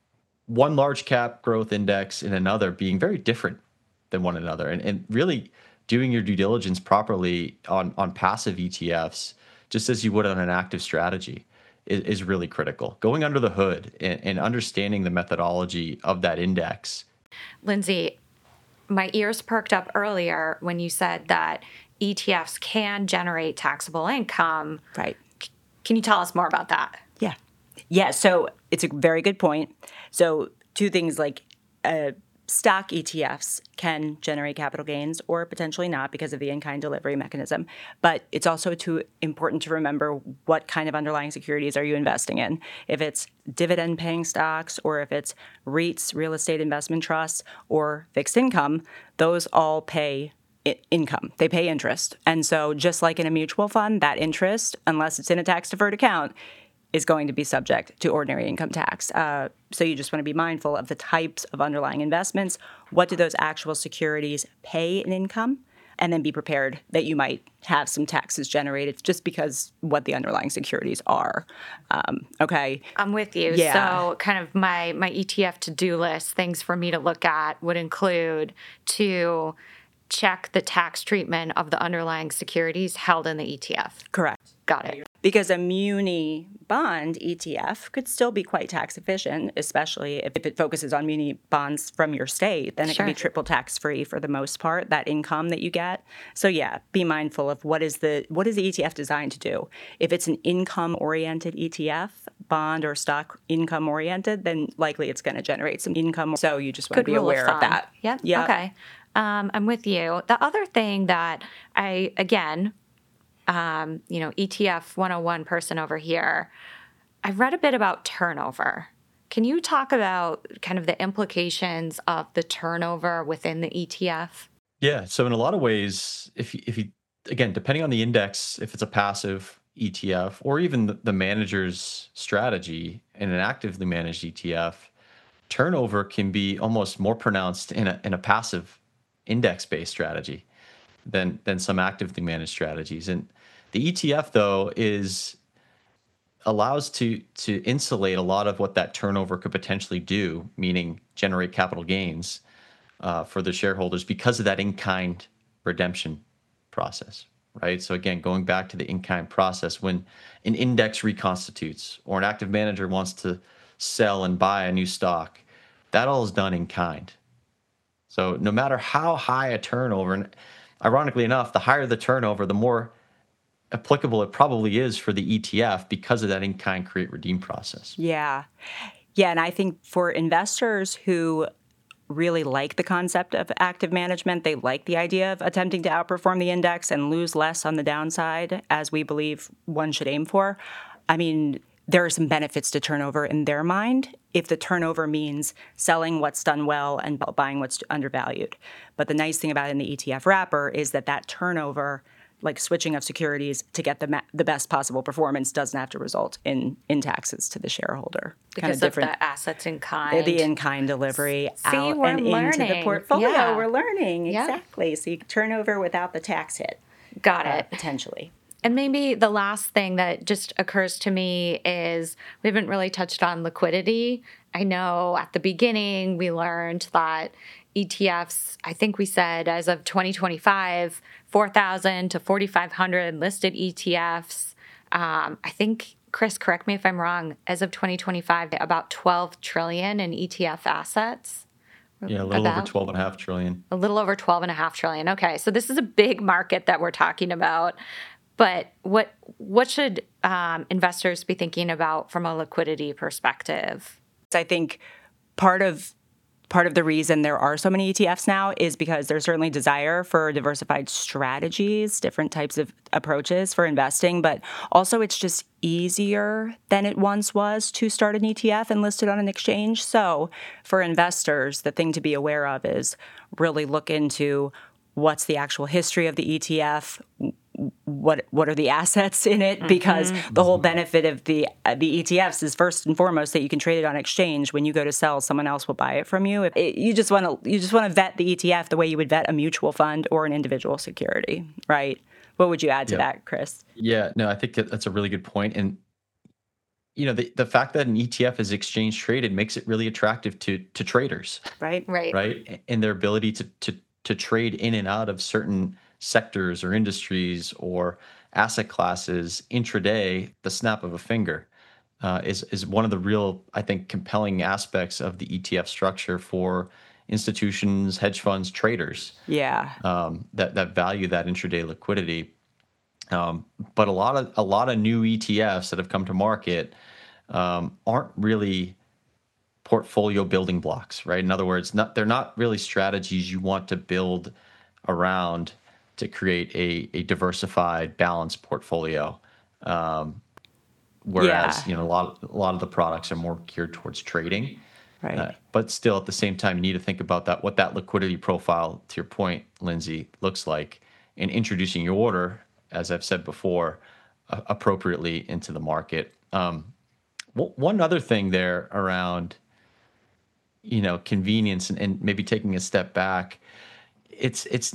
[SPEAKER 3] one large cap growth index and another being very different than one another, and, and really doing your due diligence properly on on passive E T Fs, just as you would on an active strategy, is, is really critical. Going under the hood and, and understanding the methodology of that index.
[SPEAKER 1] Lindsay, my ears perked up earlier when you said that E T Fs can generate taxable income.
[SPEAKER 2] Right.
[SPEAKER 1] Can you tell us more about that?
[SPEAKER 2] Yeah. Yeah. So it's a very good point. So two things, like uh, stock E T Fs can generate capital gains or potentially not because of the in-kind delivery mechanism. But it's also too important to remember what kind of underlying securities are you investing in. If it's dividend-paying stocks or if it's REITs, real estate investment trusts, or fixed income, those all pay I- income. They pay interest. And so just like in a mutual fund, that interest, unless it's in a tax-deferred account, is going to be subject to ordinary income tax. Uh, so you just want to be mindful of the types of underlying investments. What do those actual securities pay in income? And then be prepared that you might have some taxes generated just because what the underlying securities are. Um, okay.
[SPEAKER 1] I'm with you.
[SPEAKER 2] Yeah.
[SPEAKER 1] So kind of my, my E T F to-do list, things for me to look at would include to check the tax treatment of the underlying securities held in the E T F.
[SPEAKER 2] Correct.
[SPEAKER 1] Got it.
[SPEAKER 2] Because a muni bond E T F could still be quite tax efficient, especially if it focuses on muni bonds from your state. Then it
[SPEAKER 1] Sure.
[SPEAKER 2] can be triple tax free for the most part, that income that you get. So yeah, be mindful of what is the what is the E T F designed to do. If it's an income oriented E T F, bond or stock income oriented, then likely it's going to generate some income. So you just want
[SPEAKER 1] Good
[SPEAKER 2] to be
[SPEAKER 1] rule
[SPEAKER 2] aware
[SPEAKER 1] of,
[SPEAKER 2] of,
[SPEAKER 1] thumb.
[SPEAKER 2] that.
[SPEAKER 1] Yep.
[SPEAKER 2] Yeah.
[SPEAKER 1] Okay. Um, I'm with you. The other thing that I, again, um, you know, E T F one oh one person over here, I've read a bit about turnover. Can you talk about kind of the implications of the turnover within the E T F?
[SPEAKER 3] Yeah. So in a lot of ways, if you, if you again, depending on the index, if it's a passive E T F or even the, the manager's strategy in an actively managed E T F, turnover can be almost more pronounced in a in a passive index-based strategy than than some actively managed strategies. And the E T F though is allows to to insulate a lot of what that turnover could potentially do, meaning generate capital gains uh, for the shareholders because of that in-kind redemption process, right? So again, going back to the in-kind process, when an index reconstitutes or an active manager wants to sell and buy a new stock, that all is done in kind. So no matter how high a turnover, and ironically enough, the higher the turnover, the more applicable it probably is for the E T F because of that in-kind create redeem process.
[SPEAKER 2] Yeah. Yeah, and I think for investors who really like the concept of active management, they like the idea of attempting to outperform the index and lose less on the downside, as we believe one should aim for. I mean, there are some benefits to turnover in their mind if the turnover means selling what's done well and buying what's undervalued. But the nice thing about it in the E T F wrapper is that that turnover, like switching of securities to get the ma- the best possible performance, doesn't have to result in in taxes to the shareholder.
[SPEAKER 1] Because
[SPEAKER 2] kind of,
[SPEAKER 1] of the assets in kind.
[SPEAKER 2] The in-kind delivery
[SPEAKER 1] See,
[SPEAKER 2] out
[SPEAKER 1] we're
[SPEAKER 2] and
[SPEAKER 1] learning.
[SPEAKER 2] into the portfolio.
[SPEAKER 1] Yeah.
[SPEAKER 2] We're learning,
[SPEAKER 1] Yeah.
[SPEAKER 2] exactly. So you can turn over without the tax hit.
[SPEAKER 1] Got
[SPEAKER 2] uh,
[SPEAKER 1] it.
[SPEAKER 2] Potentially.
[SPEAKER 1] And maybe the last thing that just occurs to me is we haven't really touched on liquidity. I know at the beginning we learned that E T Fs, I think we said as of twenty twenty-five, four thousand to forty-five hundred listed E T Fs. Um, I think, Chris, correct me if I'm wrong, as of twenty twenty-five, about twelve trillion in E T F assets.
[SPEAKER 3] Yeah, a little
[SPEAKER 1] About?
[SPEAKER 3] over twelve and a half trillion.
[SPEAKER 1] A little over twelve and a half trillion. Okay, so this is a big market that we're talking about. But what what should um, investors be thinking about from a liquidity perspective?
[SPEAKER 2] I think part of part of the reason there are so many E T Fs now is because there's certainly desire for diversified strategies, different types of approaches for investing, but also it's just easier than it once was to start an E T F and list it on an exchange. So for investors, the thing to be aware of is really look into what's the actual history of the E T F, what what are the assets in it, because mm-hmm. the whole benefit of the uh, the E T Fs is first and foremost that you can trade it on exchange. When you go to sell, someone else will buy it from you. If it, you just want to you just want to vet the E T F the way you would vet a mutual fund or an individual security, right? What would you add to
[SPEAKER 3] yep.
[SPEAKER 2] that, Chris?
[SPEAKER 3] Yeah, no, I think that that's a really good point. And you know, the, the fact that an E T F is exchange traded makes it really attractive to to traders,
[SPEAKER 2] right?
[SPEAKER 1] Right,
[SPEAKER 3] right, and their ability to to to trade in and out of certain sectors or industries or asset classes intraday, the snap of a finger, uh, is is one of the real, I think, compelling aspects of the E T F structure for institutions, hedge funds, traders.
[SPEAKER 2] Yeah,
[SPEAKER 3] um, that that value that intraday liquidity. Um, but a lot of a lot of new E T Fs that have come to market um, aren't really portfolio building blocks, right? In other words, not they're not really strategies you want to build around to create a, a diversified, balanced portfolio. Um, whereas,
[SPEAKER 2] yeah.
[SPEAKER 3] you know, a lot a lot of the products are more geared towards trading.
[SPEAKER 2] Right.
[SPEAKER 3] Uh, but still, at the same time, you need to think about that, what that liquidity profile, to your point, Lindsay, looks like in introducing your order, as I've said before, uh, appropriately into the market. Um, w- one other thing there around, you know, convenience and, and maybe taking a step back, it's it's.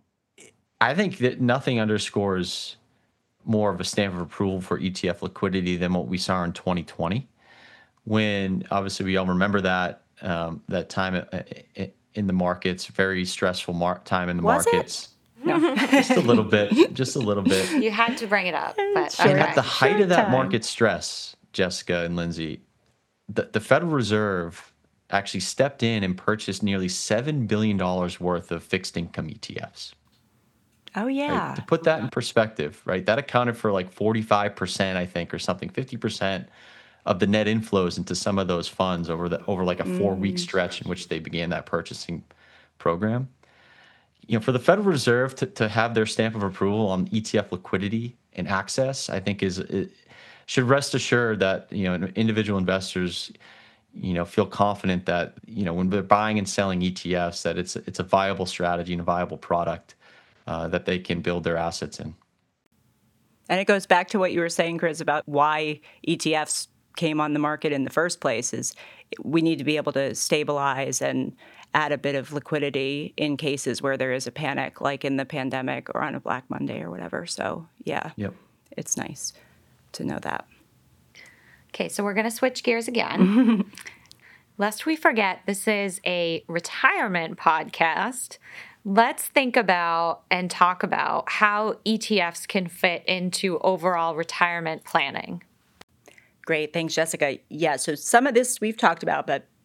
[SPEAKER 3] I think that nothing underscores more of a stamp of approval for E T F liquidity than what we saw in twenty twenty. When obviously we all remember that um, that time in the markets, very stressful mar- time in the
[SPEAKER 2] Was
[SPEAKER 3] markets.
[SPEAKER 2] It? No,
[SPEAKER 3] just a little bit, just a little bit.
[SPEAKER 1] You had to bring it up, but
[SPEAKER 2] Sure.
[SPEAKER 3] And
[SPEAKER 1] okay.
[SPEAKER 3] at the height
[SPEAKER 2] Short
[SPEAKER 3] of that
[SPEAKER 2] time.
[SPEAKER 3] market stress, Jessica and Lindsay, the, the Federal Reserve actually stepped in and purchased nearly seven billion dollars worth of fixed income E T Fs.
[SPEAKER 2] Oh yeah.
[SPEAKER 3] Right? To put that in perspective, right? That accounted for like forty-five percent, I think, or something, fifty percent of the net inflows into some of those funds over the over like a four-week stretch in which they began that purchasing program. You know, for the Federal Reserve to, to have their stamp of approval on E T F liquidity and access, I think is it should rest assured that, you know, individual investors, you know, feel confident that, you know, when they're buying and selling E T Fs, that it's it's a viable strategy and a viable product uh, that they can build their assets in.
[SPEAKER 2] And it goes back to what you were saying, Chris, about why E T Fs came on the market in the first place. Is we need to be able to stabilize and add a bit of liquidity in cases where there is a panic, like in the pandemic or on a Black Monday or whatever. So yeah,
[SPEAKER 3] Yep.
[SPEAKER 2] It's nice to know that.
[SPEAKER 1] Okay, so we're going to switch gears again. Lest we forget, this is a retirement podcast. Let's think about and talk about how E T Fs can fit into overall retirement planning.
[SPEAKER 2] Great. Thanks, Jessica. Yeah, so some of this we've talked about, but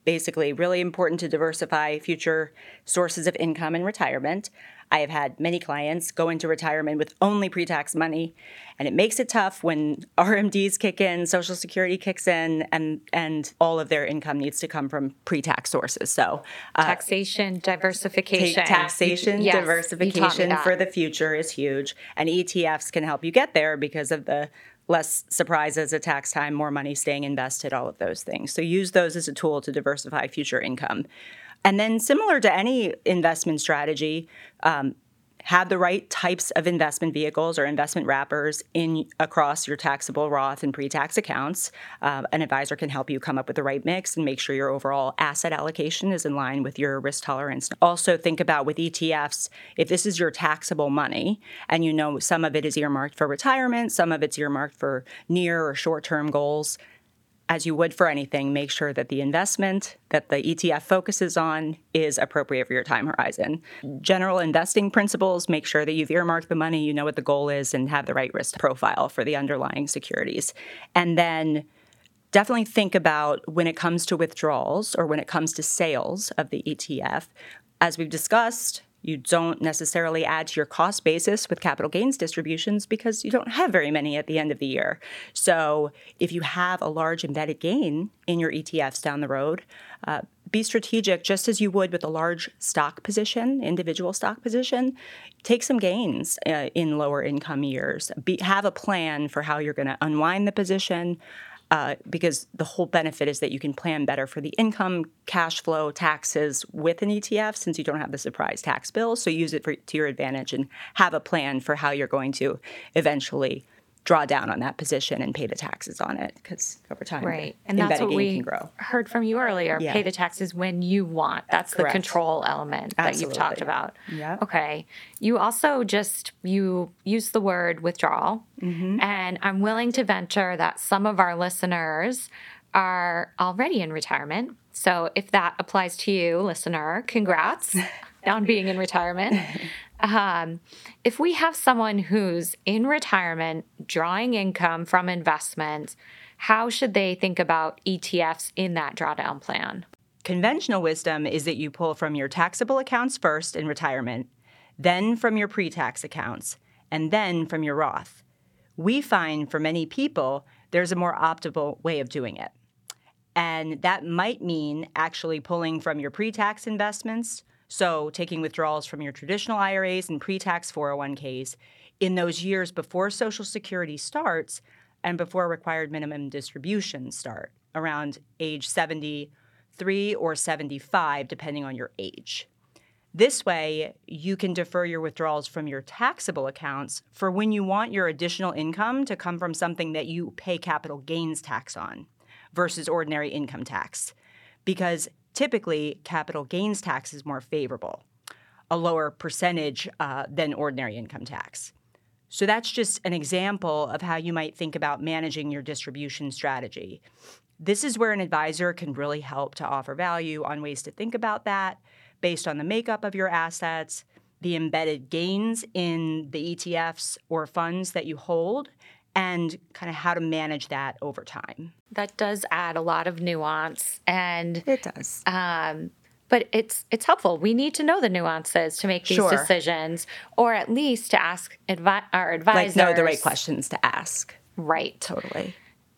[SPEAKER 2] basically really important to diversify future sources of income in retirement. I have had many clients go into retirement with only pre-tax money, and it makes it tough when R M Ds kick in, Social Security kicks in, and and all of their income needs to come from pre-tax sources. So
[SPEAKER 1] uh, taxation diversification,
[SPEAKER 2] taxation
[SPEAKER 1] yes,
[SPEAKER 2] diversification for the future is huge, and E T Fs can help you get there because of the less surprises at tax time, more money staying invested, all of those things. So use those as a tool to diversify future income. And then similar to any investment strategy, um, have the right types of investment vehicles or investment wrappers in across your taxable Roth and pre-tax accounts. Uh, an advisor can help you come up with the right mix and make sure your overall asset allocation is in line with your risk tolerance. Also think about with E T Fs, if this is your taxable money and you know some of it is earmarked for retirement, some of it's earmarked for near or short-term goals, as you would for anything, make sure that the investment that the E T F focuses on is appropriate for your time horizon. General investing principles, make sure that you've earmarked the money, you know what the goal is, and have the right risk profile for the underlying securities. And then definitely think about when it comes to withdrawals or when it comes to sales of the E T F. As we've discussed, you don't necessarily add to your cost basis with capital gains distributions because you don't have very many at the end of the year. So if you have a large embedded gain in your E T Fs down the road, uh, be strategic just as you would with a large stock position, individual stock position. Take some gains uh, in lower income years. Be, have a plan for how you're going to unwind the position. Uh, because the whole benefit is that you can plan better for the income, cash flow, taxes with an E T F since you don't have the surprise tax bill. So use it for, to your advantage and have a plan for how you're going to eventually draw down on that position and pay the taxes on it because over time,
[SPEAKER 1] right. And that's what we
[SPEAKER 2] can grow.
[SPEAKER 1] heard from you earlier.
[SPEAKER 2] Yeah.
[SPEAKER 1] Pay the taxes when you want. That's
[SPEAKER 2] Correct.
[SPEAKER 1] The control element that
[SPEAKER 2] Absolutely.
[SPEAKER 1] You've talked about.
[SPEAKER 2] Yeah.
[SPEAKER 1] Okay. You also just, you use the word withdrawal. Mm-hmm. And I'm willing to venture that some of our listeners are already in retirement. So if that applies to you, listener, congrats on being in retirement. Um, if we have someone who's in retirement, drawing income from investments, how should they think about E T Fs in that drawdown plan?
[SPEAKER 2] Conventional wisdom is that you pull from your taxable accounts first in retirement, then from your pre-tax accounts, and then from your Roth. We find for many people, there's a more optimal way of doing it. And that might mean actually pulling from your pre-tax investments, so taking withdrawals from your traditional I R As and pre-tax four oh one k's in those years before Social Security starts and before required minimum distributions start, around age seventy-three or seventy-five, depending on your age. This way, you can defer your withdrawals from your taxable accounts for when you want your additional income to come from something that you pay capital gains tax on versus ordinary income tax. Because typically, capital gains tax is more favorable, a lower percentage uh, than ordinary income tax. So that's just an example of how you might think about managing your distribution strategy. This is where an advisor can really help to offer value on ways to think about that based on the makeup of your assets, the embedded gains in the E T Fs or funds that you hold, and kind of how to manage that over time.
[SPEAKER 1] That does add a lot of nuance, and
[SPEAKER 2] it does.
[SPEAKER 1] Um, but it's it's helpful. We need to know the nuances to make these
[SPEAKER 2] Sure.
[SPEAKER 1] decisions, or at least to ask advi- our advisors.
[SPEAKER 2] Like know the right questions to ask.
[SPEAKER 1] Right.
[SPEAKER 2] Totally.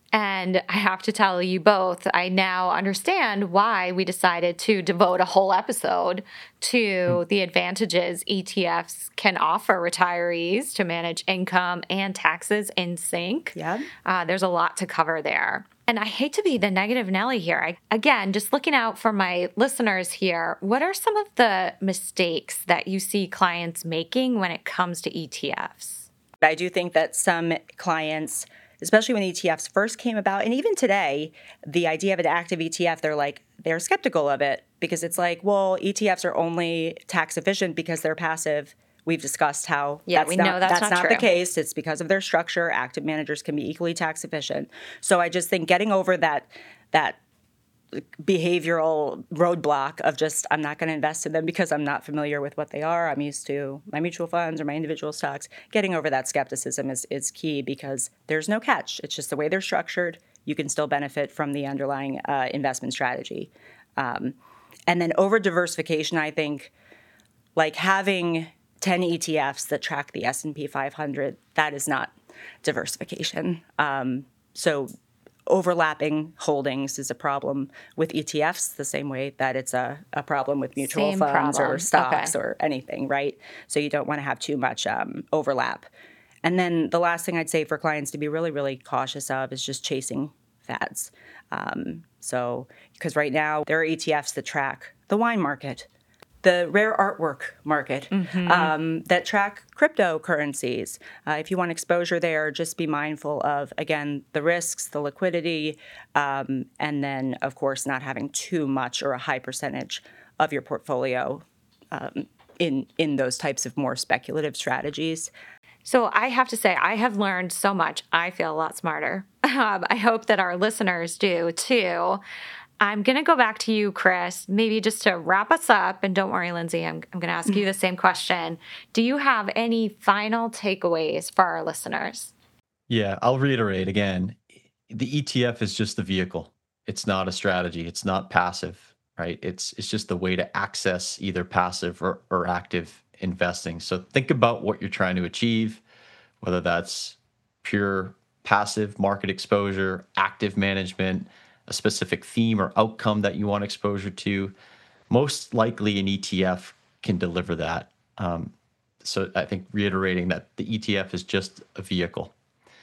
[SPEAKER 1] And I have to tell you both, I now understand why we decided to devote a whole episode to the advantages E T Fs can offer retirees to manage income and taxes in sync.
[SPEAKER 2] Yeah.
[SPEAKER 1] Uh, there's a lot to cover there. And I hate to be the negative Nelly here. I, again, just looking out for my listeners here, what are some of the mistakes that you see clients making when it comes to E T Fs?
[SPEAKER 2] I do think that some clients, especially when E T Fs first came about, and even today, the idea of an active E T F, they're like, they're skeptical of it because it's like, well, E T Fs are only tax efficient because they're passive. We've discussed how
[SPEAKER 1] yeah,
[SPEAKER 2] that's
[SPEAKER 1] we
[SPEAKER 2] not,
[SPEAKER 1] know that's,
[SPEAKER 2] that's
[SPEAKER 1] not,
[SPEAKER 2] not
[SPEAKER 1] true.
[SPEAKER 2] the case. It's because of their structure. Active managers can be equally tax efficient. So I just think getting over that that behavioral roadblock of just, I'm not going to invest in them because I'm not familiar with what they are. I'm used to my mutual funds or my individual stocks. Getting over that skepticism is, is key because there's no catch. It's just the way they're structured. You can still benefit from the underlying uh, investment strategy. Um, and then over diversification, I think like having ten E T Fs that track the S and P five hundred, that is not diversification. Um, so overlapping holdings is a problem with E T Fs the same way that it's a, a problem with mutual
[SPEAKER 1] Same
[SPEAKER 2] funds
[SPEAKER 1] problem.
[SPEAKER 2] or stocks
[SPEAKER 1] Okay.
[SPEAKER 2] or anything, right? So you don't want to have too much um, overlap. And then the last thing I'd say for clients to be really, really cautious of is just chasing fads. Um, so, because right now there are E T Fs that track the wine market, the rare artwork market, mm-hmm. um, that track cryptocurrencies. Uh, if you want exposure there, just be mindful of, again, the risks, the liquidity, um, and then, of course, not having too much or a high percentage of your portfolio um, in, in those types of more speculative strategies.
[SPEAKER 1] So I have to say, I have learned so much. I feel a lot smarter. Um, I hope that our listeners do too. I'm going to go back to you, Chris, maybe just to wrap us up. And don't worry, Lindsay, I'm, I'm going to ask you the same question. Do you have any final takeaways for our listeners?
[SPEAKER 3] Yeah, I'll reiterate again. The E T F is just the vehicle. It's not a strategy. It's not passive, right? It's it's just the way to access either passive or, or active investing. So think about what you're trying to achieve, whether that's pure passive market exposure, active management, a specific theme or outcome that you want exposure to. Most likely an E T F can deliver that. Um, so I think reiterating that the E T F is just a vehicle.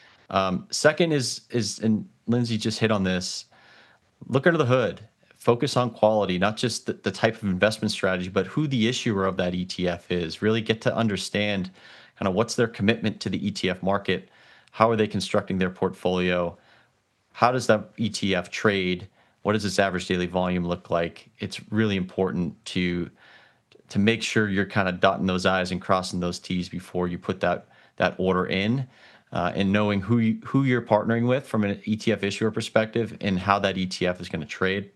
[SPEAKER 3] Um, second is, is, and Lindsay just hit on this, look under the hood. Focus on quality, not just the, the type of investment strategy, but who the issuer of that E T F is. Really get to understand kind of what's their commitment to the E T F market. How are they constructing their portfolio? How does that E T F trade? What does its average daily volume look like? It's really important to to make sure you're kind of dotting those I's and crossing those T's before you put that that order in, uh, and knowing who you, who you're partnering with from an E T F issuer perspective and how that E T F is going to trade.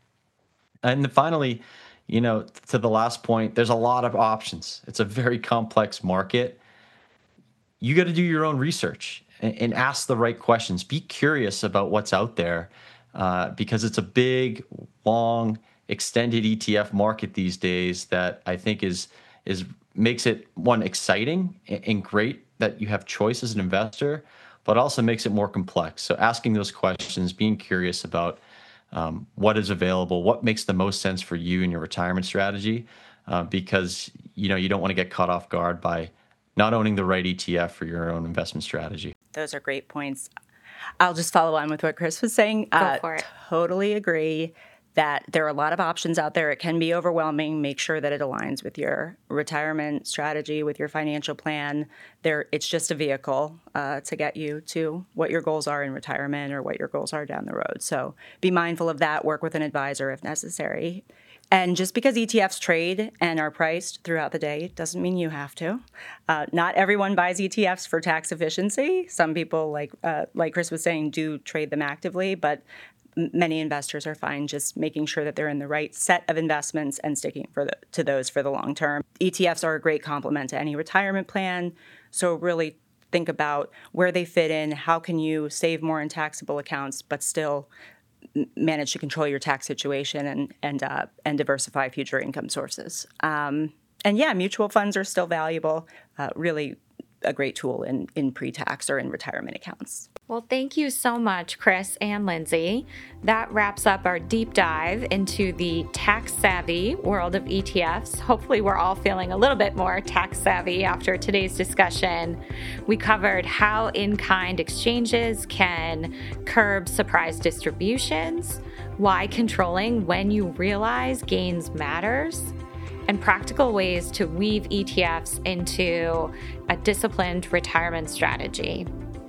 [SPEAKER 3] And then finally, you know, to the last point, there's a lot of options. It's a very complex market. You got to do your own research and, and ask the right questions. Be curious about what's out there, uh, because it's a big, long, extended E T F market these days that I think is is makes it, one, exciting and great that you have choice as an investor, but also makes it more complex. So asking those questions, being curious about Um, what is available, what makes the most sense for you and your retirement strategy, uh, because you know you don't want to get caught off guard by not owning the right E T F for your own investment strategy.
[SPEAKER 2] Those are great points. I'll just follow on with what Chris was saying.
[SPEAKER 1] Go
[SPEAKER 2] uh,
[SPEAKER 1] for it.
[SPEAKER 2] Totally agree that there are a lot of options out there. It can be overwhelming. Make sure that it aligns with your retirement strategy, with your financial plan. There, it's just a vehicle uh, to get you to what your goals are in retirement or what your goals are down the road. So be mindful of that. Work with an advisor if necessary. And just because E T Fs trade and are priced throughout the day doesn't mean you have to. Uh, not everyone buys E T Fs for tax efficiency. Some people, like uh, like Chris was saying, do trade them actively, but many investors are fine just making sure that they're in the right set of investments and sticking for the, to those for the long term. E T Fs are a great complement to any retirement plan. So really think about where they fit in. How can you save more in taxable accounts, but still manage to control your tax situation and and uh, and diversify future income sources. Um, and yeah, mutual funds are still valuable. Uh, really a great tool in, in pre-tax or in retirement accounts.
[SPEAKER 1] Well, thank you so much, Chris and Lindsay. That wraps up our deep dive into the tax-savvy world of E T Fs. Hopefully, we're all feeling a little bit more tax-savvy after today's discussion. We covered how in-kind exchanges can curb surprise distributions, why controlling when you realize gains matters, and practical ways to weave E T Fs into a disciplined retirement strategy.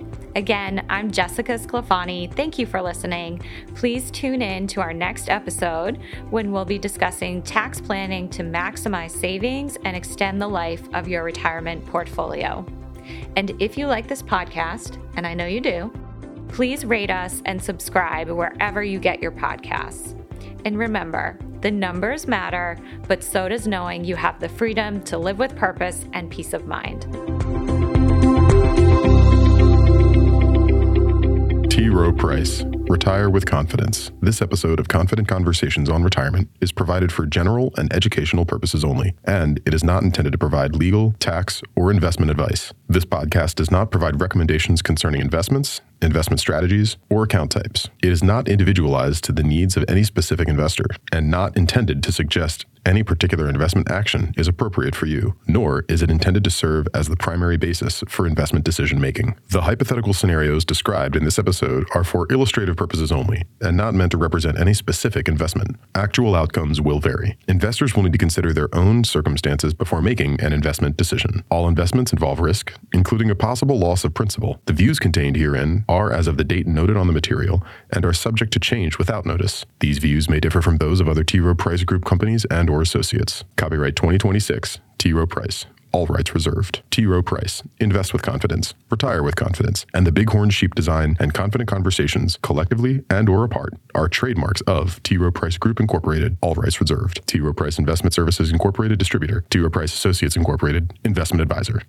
[SPEAKER 1] Again, I'm Jessica Sclafani. Thank you for listening. Please tune in to our next episode when we'll be discussing tax planning to maximize savings and extend the life of your retirement portfolio. And if you like this podcast, and I know you do, please rate us and subscribe wherever you get your podcasts. And remember, the numbers matter, but so does knowing you have the freedom to live with purpose and peace of mind.
[SPEAKER 4] T. Rowe Price, Retire with Confidence. This episode of Confident Conversations on Retirement is provided for general and educational purposes only, and it is not intended to provide legal, tax, or investment advice. This podcast does not provide recommendations concerning investments, investment strategies, or account types. It is not individualized to the needs of any specific investor and not intended to suggest any particular investment action is appropriate for you, nor is it intended to serve as the primary basis for investment decision making. The hypothetical scenarios described in this episode are for illustrative purposes only and not meant to represent any specific investment. Actual outcomes will vary. Investors will need to consider their own circumstances before making an investment decision. All investments involve risk, including a possible loss of principal. The views contained herein are as of the date noted on the material and are subject to change without notice. These views may differ from those of other T. Rowe Price Group companies and or associates. Copyright twenty twenty-six, T. Rowe Price. All rights reserved. T. Rowe Price. Invest with confidence. Retire with confidence. And the Bighorn Sheep Design and Confident Conversations, collectively and or apart, are trademarks of T. Rowe Price Group Incorporated. All rights reserved. T. Rowe Price Investment Services Incorporated Distributor. T. Rowe Price Associates Incorporated Investment Advisor.